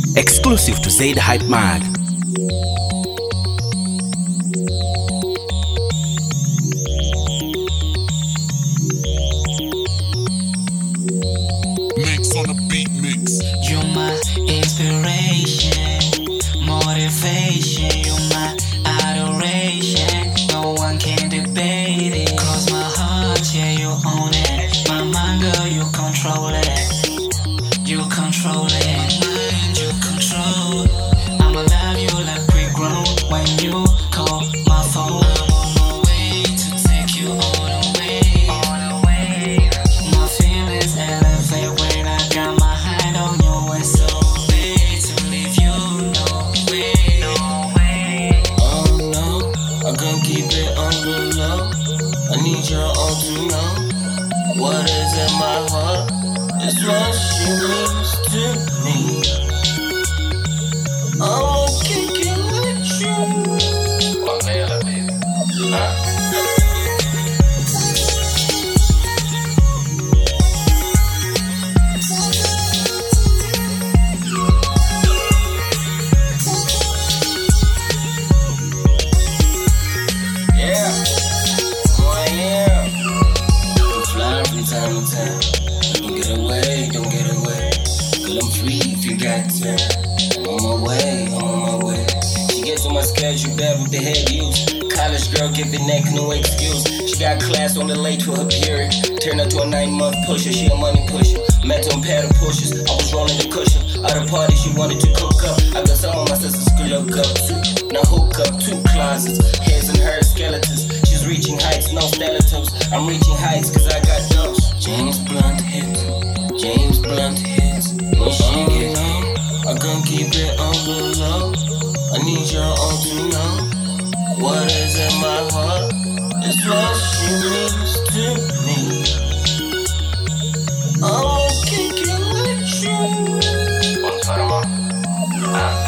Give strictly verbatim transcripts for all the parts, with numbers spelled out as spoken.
Exclusive to Zaid Hype Mag. Mix on the beat mix. You're my inspiration, motivation. You're my adoration. No one can debate it. Cause my heart, yeah, you own it. My mind, girl, you control it. You control it. Mind, you control. I'ma love you like we grown. When you call my phone, I'm on my way to take you all the way. All the way. My feelings elevate when I got my hand on your waist. So way to leave you, no way, no way. Oh no, I can't keep it on the low. I need your all to know what is in my heart. It's what she means to me. I'ma kick it with you. One melody. Huh? Yeah, oh yeah. I'm flying from time to time. Don't get away, don't get away. Girl, I'm free if you got time. I'm on my way, I'm on my way. She gets on my schedule, bad with the head use. College girl, give the neck no excuse. She got class on the late for her period. Turned her to a nine-month pusher, she a money pusher. Met her on paddle pushes, I was rolling the cushion. At a party, she wanted to cook up. I got some of my sisters could look up too. Now hook up two closets, heads and her skeletons. She's reaching heights, no stilettos. I'm reaching heights cause I got those. James Blunt hits, James Blunt hits. When she get on, I can't keep it on the low. I need your all to know what is in my heart. It's what she means to me. I'ma kick it with you. One time, huh?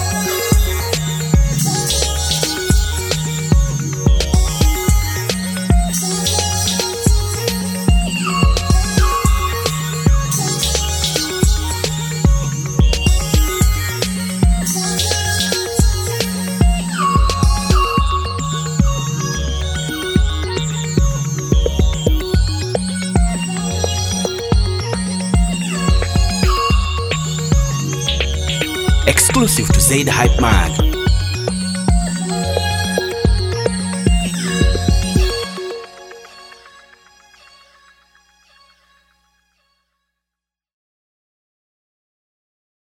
Exclusive to Zaid Hype Mag.